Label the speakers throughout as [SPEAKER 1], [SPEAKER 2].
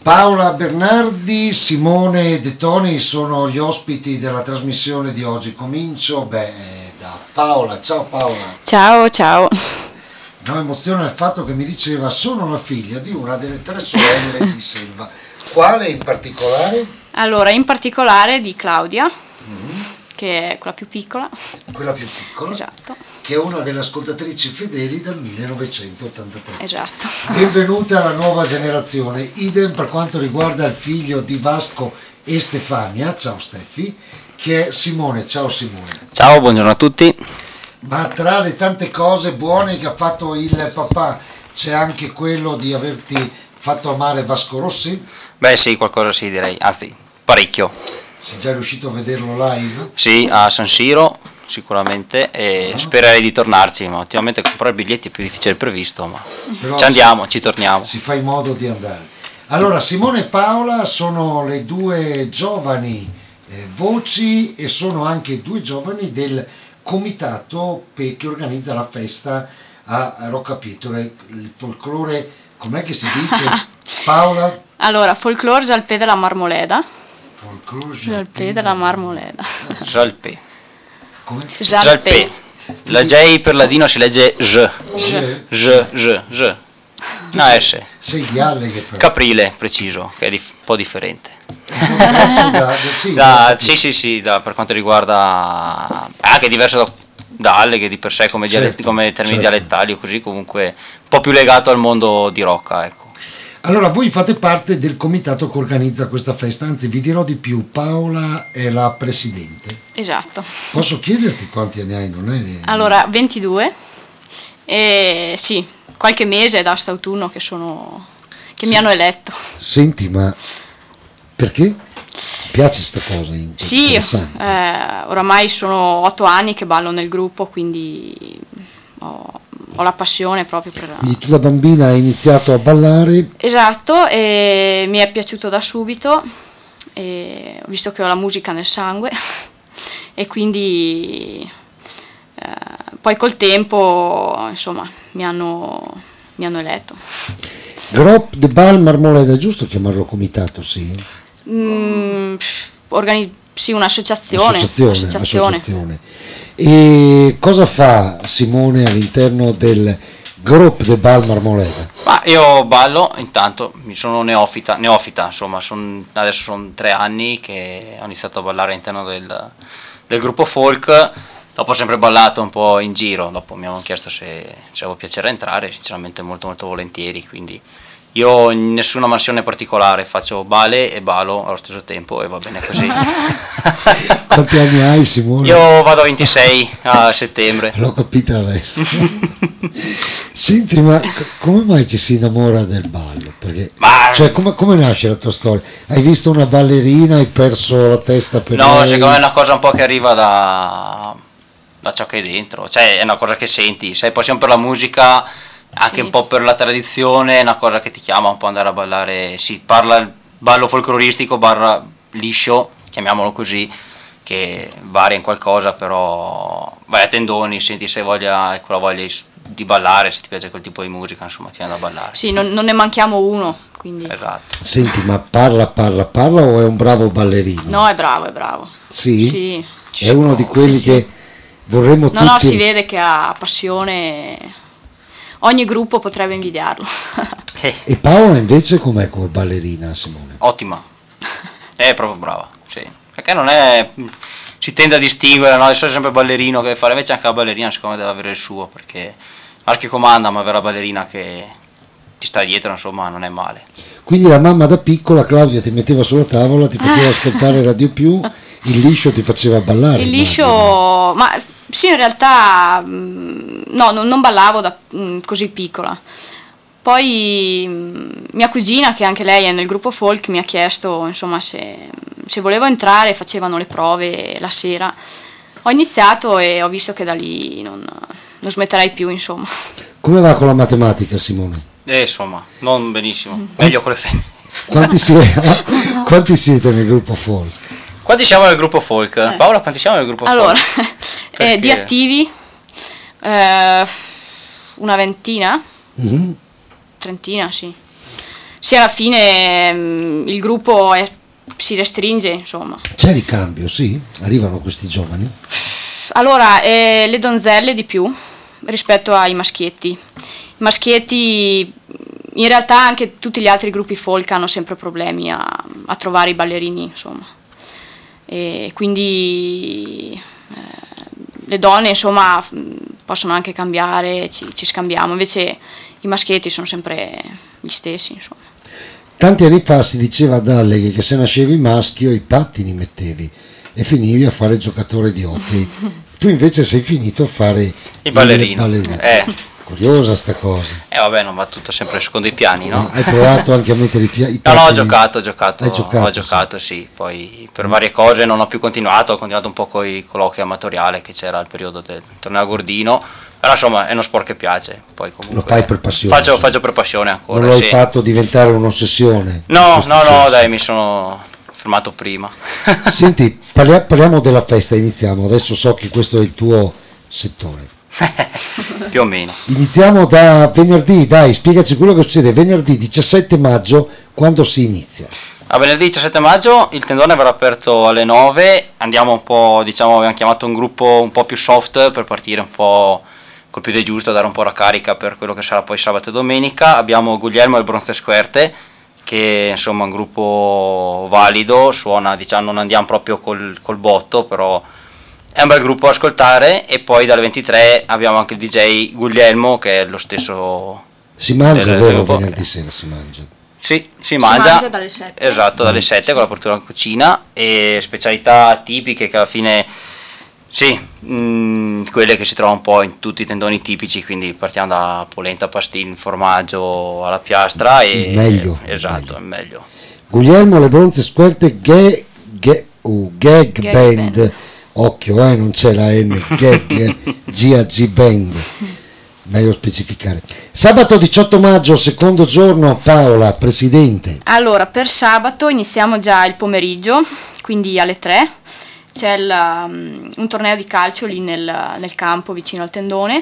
[SPEAKER 1] Paola Bernardi, Simone De Toni sono gli ospiti della trasmissione di oggi. Comincio da Paola. Ciao Paola.
[SPEAKER 2] Ciao.
[SPEAKER 1] No, emoziona il fatto che mi diceva sono la figlia di una delle 3 sorelle di Selva. Quale in particolare?
[SPEAKER 2] Allora, in particolare di Claudia, che è quella più piccola.
[SPEAKER 1] Quella più piccola?
[SPEAKER 2] Esatto.
[SPEAKER 1] Che è una delle ascoltatrici fedeli dal 1983.
[SPEAKER 2] Esatto.
[SPEAKER 1] Benvenuta alla nuova generazione. Idem per quanto riguarda il figlio di Vasco e Stefania, ciao Steffi, che è Simone. Ciao Simone.
[SPEAKER 3] Ciao, buongiorno a tutti.
[SPEAKER 1] Ma tra le tante cose buone che ha fatto il papà c'è anche quello di averti fatto amare Vasco Rossi?
[SPEAKER 3] Beh sì, qualcosa sì direi, anzi parecchio.
[SPEAKER 1] Sei già riuscito a vederlo live?
[SPEAKER 3] Sì, a San Siro sicuramente e spererei di tornarci, ma ultimamente comprare biglietti è più difficile del previsto, ma
[SPEAKER 1] Però
[SPEAKER 3] ci andiamo, ci torniamo.
[SPEAKER 1] Si fa in modo di andare. Allora, Simone e Paola sono le 2 giovani voci e sono anche 2 giovani del comitato che organizza la festa a Roccapitole, il folklore, com'è che si dice Paola?
[SPEAKER 2] Allora, folklore Jalpé della Marmoleda.
[SPEAKER 1] Folklore
[SPEAKER 2] Jalpé della Marmoleda.
[SPEAKER 3] Jalpé.
[SPEAKER 1] Come?
[SPEAKER 3] Jalpé. La J per ladino si legge J. J. No, S.
[SPEAKER 1] Sei di Alleghe però.
[SPEAKER 3] Caprile, preciso, che è un po' differente. Sì, per quanto riguarda che è diverso da Alleghe di per sé come, come termini dialettali o così, comunque un po' più legato al mondo di Rocca, ecco.
[SPEAKER 1] Allora, voi fate parte del comitato che organizza questa festa, anzi vi dirò di più, Paola è la presidente.
[SPEAKER 2] Esatto.
[SPEAKER 1] Posso chiederti quanti anni hai? Non è...
[SPEAKER 2] Allora, 22 e sì, qualche mese da st'autunno che mi hanno eletto.
[SPEAKER 1] Senti, ma perché? Ti piace sta cosa?
[SPEAKER 2] Sì, oramai sono 8 anni che ballo nel gruppo, quindi ho la passione proprio per...
[SPEAKER 1] Quindi tu da bambina hai iniziato a ballare?
[SPEAKER 2] Esatto, e mi è piaciuto da subito, e ho visto che ho la musica nel sangue e quindi poi col tempo insomma mi hanno eletto.
[SPEAKER 1] Grop de Bal Marmoleda, è giusto chiamarlo comitato, sì?
[SPEAKER 2] Sì, un'associazione.
[SPEAKER 1] E cosa fa Simone all'interno del Grop de Bal Marmoleda?
[SPEAKER 3] Io ballo, intanto mi sono neofita, insomma, adesso sono 3 anni che ho iniziato a ballare all'interno del gruppo folk. Dopo ho sempre ballato un po' in giro, dopo mi hanno chiesto se avevo piacere a entrare, sinceramente molto molto volentieri, quindi io in nessuna mansione particolare, faccio ballet e ballo allo stesso tempo e va bene così.
[SPEAKER 1] Quanti anni hai, Simone?
[SPEAKER 3] Io vado a 26 a settembre.
[SPEAKER 1] L'ho capita adesso. Senti, ma come mai ci si innamora del ballo? Perché, cioè, come nasce la tua storia? Hai visto una ballerina, hai perso la testa per lei?
[SPEAKER 3] No, secondo me è una cosa un po' che arriva da ciò che è dentro, cioè è una cosa che senti, sai, poi siamo per la musica, anche
[SPEAKER 2] sì,
[SPEAKER 3] un po' per la tradizione, è una cosa che ti chiama un po' andare a ballare, si parla il ballo folcloristico barra liscio, chiamiamolo così, che varia in qualcosa, però vai a tendoni, senti se hai voglia, quella voglia di ballare, se ti piace quel tipo di musica, insomma ti viene da ballare.
[SPEAKER 2] Sì, non ne manchiamo uno, quindi...
[SPEAKER 3] Esatto.
[SPEAKER 1] Senti, ma parla o è un bravo ballerino?
[SPEAKER 2] No, è bravo.
[SPEAKER 1] Sì?
[SPEAKER 2] Sì.
[SPEAKER 1] È uno di quelli
[SPEAKER 2] sì.
[SPEAKER 1] che vorremmo tutti...
[SPEAKER 2] No, si vede che ha passione, ogni gruppo potrebbe invidiarlo.
[SPEAKER 1] E Paola invece com'è come ballerina, Simone?
[SPEAKER 3] Ottima, è proprio brava, sì. Perché non è... si tende a distinguere, no? Adesso è sempre ballerino che fare, invece anche la ballerina secondo me deve avere il suo, perché mal che comanda, ma avere la ballerina che ti sta dietro, insomma, non è male.
[SPEAKER 1] Quindi la mamma da piccola, Claudia, ti metteva sulla tavola, ti faceva ascoltare Radio Più, il liscio ti faceva ballare.
[SPEAKER 2] Il liscio, ma sì, in realtà no, non ballavo da così piccola. Poi mia cugina, che anche lei è nel gruppo folk, mi ha chiesto insomma se volevo entrare, facevano le prove la sera. Ho iniziato e ho visto che da lì non smetterei più, insomma.
[SPEAKER 1] Come va con la matematica, Simone?
[SPEAKER 3] Insomma, non benissimo, meglio con le femmine.
[SPEAKER 1] Quanti siete nel gruppo folk?
[SPEAKER 3] Quanti siamo nel gruppo folk? Paola, quanti siamo nel gruppo
[SPEAKER 2] allora,
[SPEAKER 3] folk?
[SPEAKER 2] Di attivi una ventina, trentina, sì. sì, alla fine il gruppo si restringe, insomma.
[SPEAKER 1] C'è ricambio, sì? Arrivano questi giovani?
[SPEAKER 2] Allora, le donzelle di più rispetto ai maschietti. I maschietti, in realtà anche tutti gli altri gruppi folk hanno sempre problemi a trovare i ballerini, insomma. E quindi le donne, insomma, possono anche cambiare, ci scambiamo, invece i maschietti sono sempre gli stessi, insomma.
[SPEAKER 1] Tanti anni fa si diceva a Dalle che se nascevi maschio i pattini mettevi e finivi a fare giocatore di hockey. Tu invece sei finito a fare
[SPEAKER 3] il ballerino.
[SPEAKER 1] Curiosa sta cosa.
[SPEAKER 3] Vabbè, non va tutto sempre secondo i piani, no?
[SPEAKER 1] Ma hai provato anche a mettere i pattini?
[SPEAKER 3] No, ho giocato.
[SPEAKER 1] Hai
[SPEAKER 3] giocato, sì. Poi per varie cose non ho più continuato, ho continuato un po' con i colloqui amatoriali che c'era al periodo del torneo a Gordino. Però insomma è uno sport che piace. Poi comunque
[SPEAKER 1] lo fai per passione?
[SPEAKER 3] Faccio per passione ancora.
[SPEAKER 1] Non l'hai fatto diventare un'ossessione?
[SPEAKER 3] No, dai, mi sono fermato prima.
[SPEAKER 1] Senti, parliamo della festa, iniziamo. Adesso so che questo è il tuo settore.
[SPEAKER 3] Più o meno.
[SPEAKER 1] Iniziamo da venerdì, dai, spiegaci quello che succede. Venerdì 17 maggio, quando si inizia?
[SPEAKER 3] A venerdì 17 maggio il tendone verrà aperto alle 9, andiamo un po', diciamo, abbiamo chiamato un gruppo un po' più soft per partire un po' col piede giusto, dare un po' la carica per quello che sarà poi sabato e domenica. Abbiamo Guglielmo e Bronze Squerte, che insomma è un gruppo valido, suona, diciamo, non andiamo proprio col botto, però è un bel gruppo da ascoltare. E poi dalle 23 abbiamo anche il DJ Guglielmo, che è lo stesso.
[SPEAKER 1] Si mangia, vero? Venerdì sera si mangia.
[SPEAKER 3] Sì, si mangia
[SPEAKER 2] dalle 7.
[SPEAKER 3] Esatto, dalle 7 con l'apertura in cucina e specialità tipiche che alla fine, sì, quelle che si trovano un po' in tutti i tendoni tipici, quindi partiamo da polenta, pastin, formaggio alla piastra e
[SPEAKER 1] il meglio.
[SPEAKER 3] Esatto, il meglio.
[SPEAKER 1] Guglielmo, le Bronze Squerte, gag band. Occhio, non c'è la N, GAG band. Meglio specificare. Sabato 18 maggio, secondo giorno, Paola, presidente.
[SPEAKER 2] Allora, per sabato iniziamo già il pomeriggio, quindi alle 3. C'è un torneo di calcio lì nel campo vicino al tendone.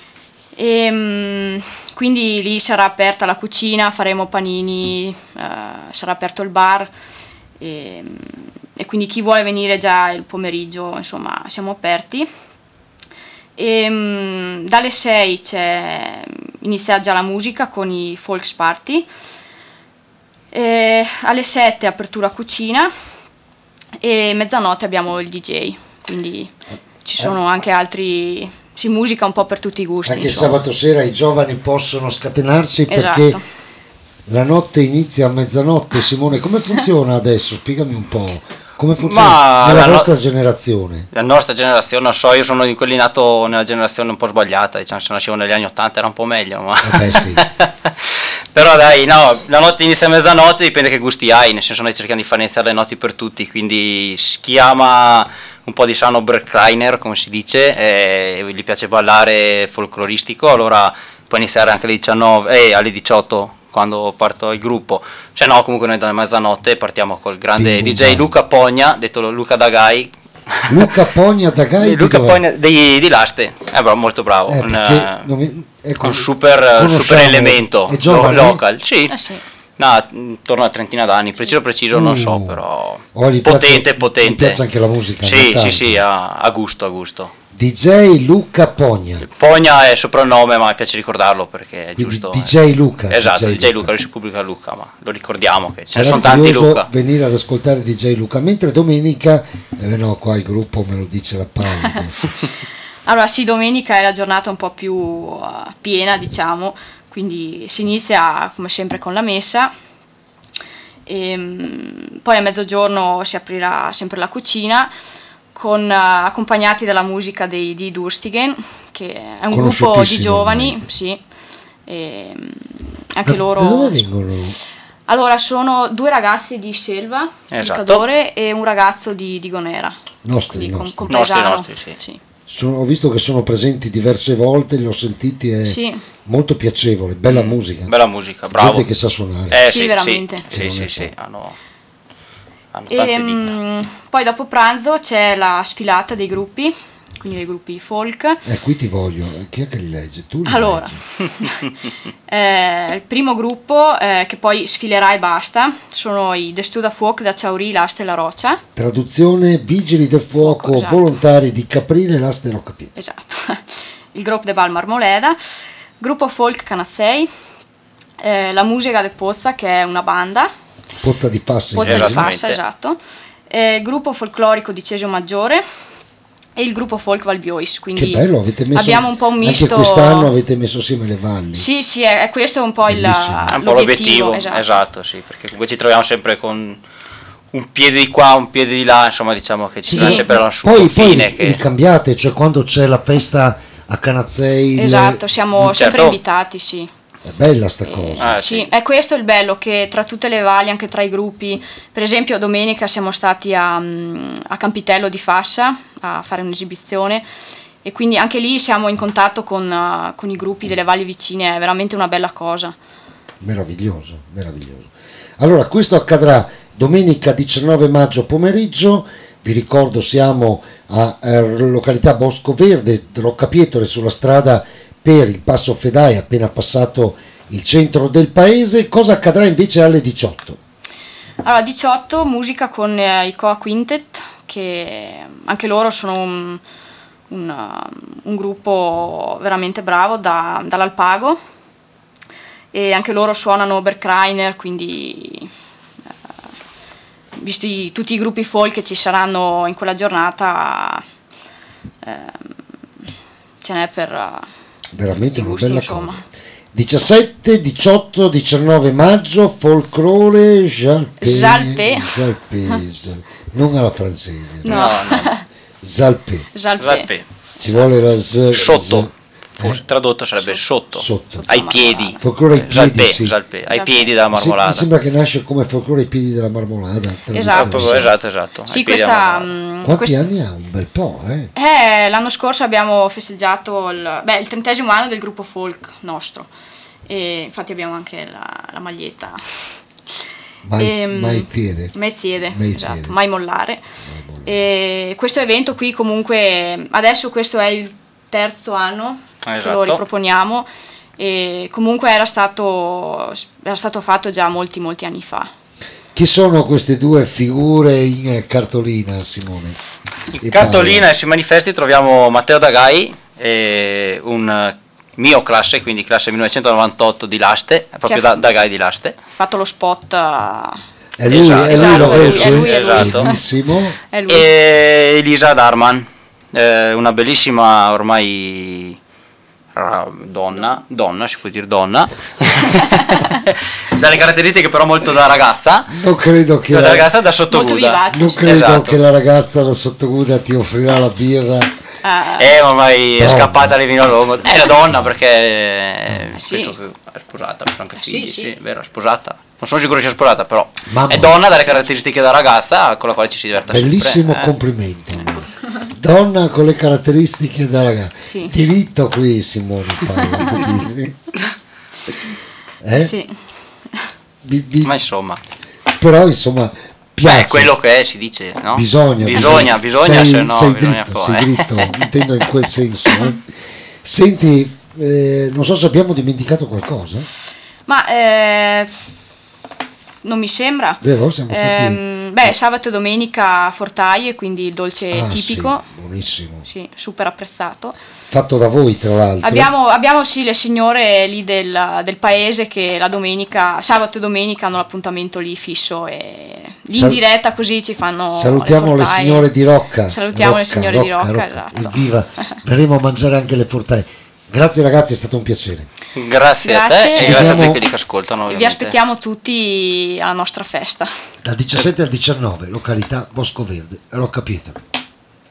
[SPEAKER 2] E, quindi lì sarà aperta la cucina, faremo panini, sarà aperto il bar. E quindi chi vuole venire già il pomeriggio, insomma, siamo aperti. E dalle 6 inizia già la musica con i Folks Party, e alle 7 apertura cucina e mezzanotte abbiamo il DJ, quindi ci sono anche altri, si musica un po' per tutti i gusti.
[SPEAKER 1] Anche
[SPEAKER 2] insomma.
[SPEAKER 1] sabato sera i giovani possono scatenarsi,
[SPEAKER 2] Esatto.
[SPEAKER 1] Perché la notte inizia a mezzanotte. Simone, come funziona adesso? Spiegami un po'. Come funziona nella vostra generazione?
[SPEAKER 3] La nostra generazione, non so, io sono di quelli nato nella generazione un po' sbagliata, diciamo, se nascevo negli anni 80 era un po' meglio, ma
[SPEAKER 1] Sì.
[SPEAKER 3] però dai, no, la notte inizia a mezzanotte, dipende che gusti hai, nel senso noi cerchiamo di far iniziare le notti per tutti, quindi chi ama un po' di sano Bergkrainer, come si dice, gli piace ballare folcloristico, allora può iniziare anche alle 19, alle 18 quando parto il gruppo, cioè no, comunque noi da mezzanotte partiamo col grande DJ Luca Pogna, detto Luca Dagai.
[SPEAKER 1] Luca Pogna Dagai?
[SPEAKER 3] Luca Pogna di Laste, molto bravo, un super elemento local, sì.
[SPEAKER 2] Sì.
[SPEAKER 3] No, intorno a trentina d'anni, preciso non so, però
[SPEAKER 1] potente.
[SPEAKER 3] Gli
[SPEAKER 1] piace anche la musica?
[SPEAKER 3] Sì, a gusto.
[SPEAKER 1] DJ Luca Pogna.
[SPEAKER 3] Pogna è soprannome, ma mi piace ricordarlo perché è
[SPEAKER 1] quindi
[SPEAKER 3] giusto.
[SPEAKER 1] DJ Luca.
[SPEAKER 3] Esatto, DJ Luca, lui si pubblica Luca, ma lo ricordiamo che ce ne sono tanti Luca.
[SPEAKER 1] Venire ad ascoltare DJ Luca, mentre domenica, no, qua il gruppo me lo dice la Paola adesso.
[SPEAKER 2] Allora sì, domenica è la giornata un po' più piena, diciamo, quindi si inizia come sempre con la messa e poi a mezzogiorno si aprirà sempre la cucina accompagnati dalla musica di Durstigen, che è un gruppo di giovani, sì, e anche loro.
[SPEAKER 1] Da dove vengono?
[SPEAKER 2] Allora sono 2 ragazzi di Selva, di Cadore, e un ragazzo di Gonera.
[SPEAKER 1] Nostri,
[SPEAKER 3] sì.
[SPEAKER 1] Ho visto che sono presenti diverse volte, li ho sentiti, è molto piacevole, bella musica.
[SPEAKER 3] Bella musica, bravo.
[SPEAKER 1] Gente che sa suonare.
[SPEAKER 2] Sì, veramente.
[SPEAKER 3] Sì, hanno tante dita.
[SPEAKER 2] Poi dopo pranzo c'è la sfilata dei gruppi, quindi dei gruppi folk.
[SPEAKER 1] Qui ti voglio, chi è che li legge? Tu li
[SPEAKER 2] Allora,
[SPEAKER 1] leggi.
[SPEAKER 2] il primo gruppo che poi sfilerà e basta sono i Destù da Fuoco da Ciauri, l'Asta e la Roccia.
[SPEAKER 1] Traduzione: Vigili del Fuoco,
[SPEAKER 2] Esatto.
[SPEAKER 1] volontari di Caprile, l'Asta e l'ho capito.
[SPEAKER 2] Esatto. Il gruppo de Val Marmoleda, gruppo folk Canazzei, la Musica de Pozza, che è una banda,
[SPEAKER 1] Pozza di Fassa.
[SPEAKER 2] Pozza di
[SPEAKER 3] Esattamente.
[SPEAKER 2] Fassa, esatto. Il gruppo folclorico di Cesio Maggiore e il gruppo folk Valbiois, quindi
[SPEAKER 1] Che bello, avete messo
[SPEAKER 2] abbiamo un po' un misto.
[SPEAKER 1] anche quest'anno avete messo assieme le valli.
[SPEAKER 2] Sì, è questo un po'
[SPEAKER 1] Bellissimo.
[SPEAKER 3] È un po' l'obiettivo, esatto, sì, perché comunque ci troviamo sempre con un piede di qua, un piede di là, insomma diciamo che ci
[SPEAKER 1] Sì,
[SPEAKER 3] sarà sempre sul
[SPEAKER 1] poi
[SPEAKER 3] confine
[SPEAKER 1] li cambiate, cioè quando c'è la festa a Canazzei,
[SPEAKER 2] Esatto, siamo sempre
[SPEAKER 3] Certo.
[SPEAKER 2] invitati, sì.
[SPEAKER 1] è bella sta cosa.
[SPEAKER 2] Sì,
[SPEAKER 3] sì.
[SPEAKER 2] è questo il bello, che tra tutte le valli, anche tra i gruppi, per esempio domenica siamo stati a Campitello di Fassa a fare un'esibizione e quindi anche lì siamo in contatto con i gruppi delle valli vicine, è veramente una bella cosa.
[SPEAKER 1] Meraviglioso, meraviglioso. Allora, questo accadrà domenica 19 maggio pomeriggio, vi ricordo siamo a località Bosco Verde, Roccapietore, sulla strada per il Passo Fedai, appena passato il centro del paese. Cosa accadrà invece alle 18?
[SPEAKER 2] Allora, 18 musica con i Coa Quintet, che anche loro sono un gruppo veramente bravo dall'Alpago, e anche loro suonano Oberkreiner, quindi visti tutti i gruppi folk che ci saranno in quella giornata, ce n'è per
[SPEAKER 1] Veramente
[SPEAKER 2] tutti i
[SPEAKER 1] una
[SPEAKER 2] gusti,
[SPEAKER 1] bella
[SPEAKER 2] insomma.
[SPEAKER 1] cosa. 17, 18, 19 maggio, folklore
[SPEAKER 2] Jalpé.
[SPEAKER 1] Non alla francese,
[SPEAKER 2] No.
[SPEAKER 1] Jalpé.
[SPEAKER 2] Jalpé.
[SPEAKER 1] Ci vuole la
[SPEAKER 3] Sotto, forse tradotto sarebbe sotto,
[SPEAKER 1] Sotto.
[SPEAKER 3] ai piedi,
[SPEAKER 1] Folklore ai piedi,
[SPEAKER 3] Jalpé,
[SPEAKER 1] sì.
[SPEAKER 3] Jalpé, ai
[SPEAKER 2] Jalpé.
[SPEAKER 3] piedi della
[SPEAKER 1] Mi
[SPEAKER 3] marmolada.
[SPEAKER 1] sembra che nasce come folklore ai piedi della marmolada.
[SPEAKER 2] Esatto,
[SPEAKER 1] tradizione.
[SPEAKER 3] Esatto.
[SPEAKER 2] Sì,
[SPEAKER 3] ai piedi della
[SPEAKER 2] questa,
[SPEAKER 3] marmolada.
[SPEAKER 1] Quanti anni ha? Un bel po', eh?
[SPEAKER 2] l'anno scorso abbiamo festeggiato il 30° anno del gruppo folk nostro, e infatti abbiamo anche la maglietta.
[SPEAKER 1] Mai piede.
[SPEAKER 2] Mai piede,
[SPEAKER 1] Mai
[SPEAKER 2] esatto,
[SPEAKER 1] piede.
[SPEAKER 2] mai mollare. E questo evento qui comunque, adesso questo è il 3° anno che lo
[SPEAKER 3] Esatto.
[SPEAKER 2] riproponiamo, e comunque era stato fatto già molti anni fa.
[SPEAKER 1] Chi sono queste due figure in cartolina, Simone?
[SPEAKER 3] In cartolina e sui manifesti troviamo Matteo Dagai, un mio classe, quindi classe 1998 di Laste, è proprio
[SPEAKER 2] Che ha-
[SPEAKER 3] Dagai di Laste.
[SPEAKER 2] Fatto lo spot,
[SPEAKER 1] È lui,
[SPEAKER 3] Esatto,
[SPEAKER 1] è lui la
[SPEAKER 2] è lui,
[SPEAKER 1] voce?
[SPEAKER 2] è lui.
[SPEAKER 3] Esatto.
[SPEAKER 1] Benissimo.
[SPEAKER 2] è lui.
[SPEAKER 3] E Elisa Darman, una bellissima ormai donna, si può dire donna, dalle caratteristiche però molto da ragazza,
[SPEAKER 1] Non credo che
[SPEAKER 3] da
[SPEAKER 1] la,
[SPEAKER 3] ragazza da
[SPEAKER 2] Molto
[SPEAKER 3] sottoguda.
[SPEAKER 2] vivace.
[SPEAKER 1] non credo
[SPEAKER 3] Esatto.
[SPEAKER 1] che la ragazza da sottoguda ti offrirà la birra.
[SPEAKER 3] Ormai è
[SPEAKER 1] Donna.
[SPEAKER 3] scappata alle vino lungo. È la donna perché
[SPEAKER 2] Sì.
[SPEAKER 3] penso che è sposata, penso anche
[SPEAKER 2] Sì,
[SPEAKER 3] figli,
[SPEAKER 2] sì.
[SPEAKER 3] sì, vero, è sposata. Non sono sicuro sia sposata, però
[SPEAKER 1] Mamma.
[SPEAKER 3] è donna dalle caratteristiche da ragazza con la quale ci si diverte
[SPEAKER 1] Bellissimo
[SPEAKER 3] sempre.
[SPEAKER 1] complimento. Donna con le caratteristiche da ragazza.
[SPEAKER 2] Sì.
[SPEAKER 1] Diritto qui, Simone parla. che dici?
[SPEAKER 2] Sì.
[SPEAKER 3] Ma insomma,
[SPEAKER 1] Però insomma piace.
[SPEAKER 3] è quello che è, si dice, no?
[SPEAKER 1] Bisogna,
[SPEAKER 3] Sei,
[SPEAKER 1] sei,
[SPEAKER 3] se no
[SPEAKER 1] sei
[SPEAKER 3] bisogna
[SPEAKER 1] dritto,
[SPEAKER 3] poi.
[SPEAKER 1] sei dritto, intendo in quel senso. Senti, non so se abbiamo dimenticato qualcosa.
[SPEAKER 2] Ma non mi sembra.
[SPEAKER 1] Vero? Siamo stati...
[SPEAKER 2] Sabato e domenica fortaie, quindi il dolce tipico.
[SPEAKER 1] Sì, buonissimo.
[SPEAKER 2] Sì, super apprezzato.
[SPEAKER 1] Fatto da voi, tra l'altro.
[SPEAKER 2] Abbiamo sì le signore lì del paese che la domenica, sabato e domenica hanno l'appuntamento lì fisso, e lì in diretta così ci fanno.
[SPEAKER 1] Salutiamo le
[SPEAKER 2] fortaie.
[SPEAKER 1] signore di Rocca.
[SPEAKER 2] Salutiamo le signore di Rocca, esatto.
[SPEAKER 1] Evviva, verremo a mangiare anche le fortaie. Grazie ragazzi, è stato un piacere.
[SPEAKER 3] Grazie a te
[SPEAKER 2] Grazie.
[SPEAKER 3] e grazie a
[SPEAKER 1] Vediamo-
[SPEAKER 3] tutti quelli che ascoltano.
[SPEAKER 2] Vi
[SPEAKER 3] ovviamente.
[SPEAKER 2] aspettiamo tutti alla nostra festa.
[SPEAKER 1] Dal 17 al 19, località Bosco Verde, Rocca Pietra.